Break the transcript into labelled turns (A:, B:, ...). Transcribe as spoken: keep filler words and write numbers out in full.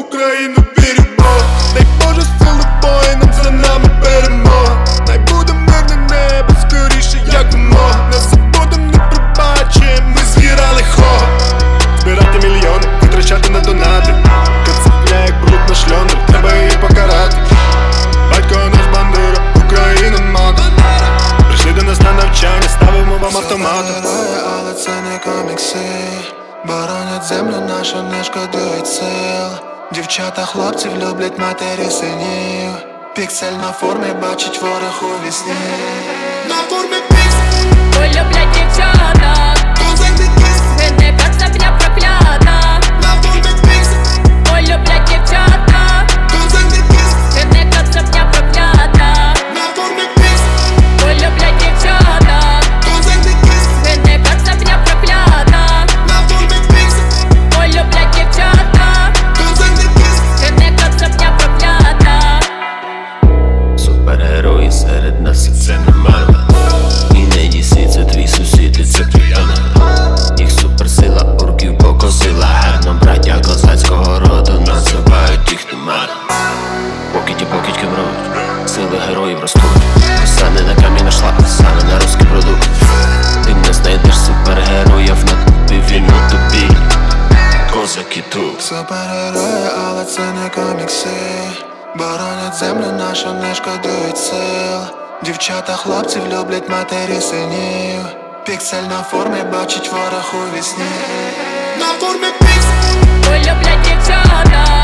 A: Україну вірю в Бога. Дай Боже сили воїнам, за нами перемога. Най буде мирне небо, скоріше якомога. Не забудем, не пробачим, ми звіра лихого. Збирати мільйони, витрачати на донати. Кацапля як бруд на шльондр, треба її покарати. Батько наш бандера, Україна мати. Прийшли до нас на навчання, ставимо вам автомати.
B: Але це не комікси, боронять землю нашу, не шкодують сил. Дівчата хлопців люблять матері синів. Піксель на формі бачить ворог у вісні. На формі піксель
C: Ой, люблять дівчата,
B: козак не кіс.
C: гине кацапня проклята.
B: На формі піксель
C: Ой, люблять дівчата,
B: козак не кіс.
C: гине кацапня проклята.
B: На формі піксель
C: Ой, люблять дівчата,
B: козак не кіс.
C: гине кацапня проклята.
B: На формі піксель
C: Ой, люблять дівчата,
B: козак не кіс.
C: гине кацапня проклята.
D: Супергерої серед нас, і це не Марвел. І не дісі, це твій сусід, і це Криптона. Їх суперсила орків покосила. Гарно браття козацького роду називають їх немає. Покидьки покидьки мрують, сили героїв ростуть. Писане на камінь нашла, писане на русський продукт. Ти не знайдеш супергероїв на тобі, війну тобі. Козаки тут.
B: Супергерої, але це не комікси. Боронять землю нашу, не шкодують сил. Дівчата хлопців люблять матері синів. Піксель на формі бачить ворог у вісні. На формі піксель
C: Ой, люблять дівчата,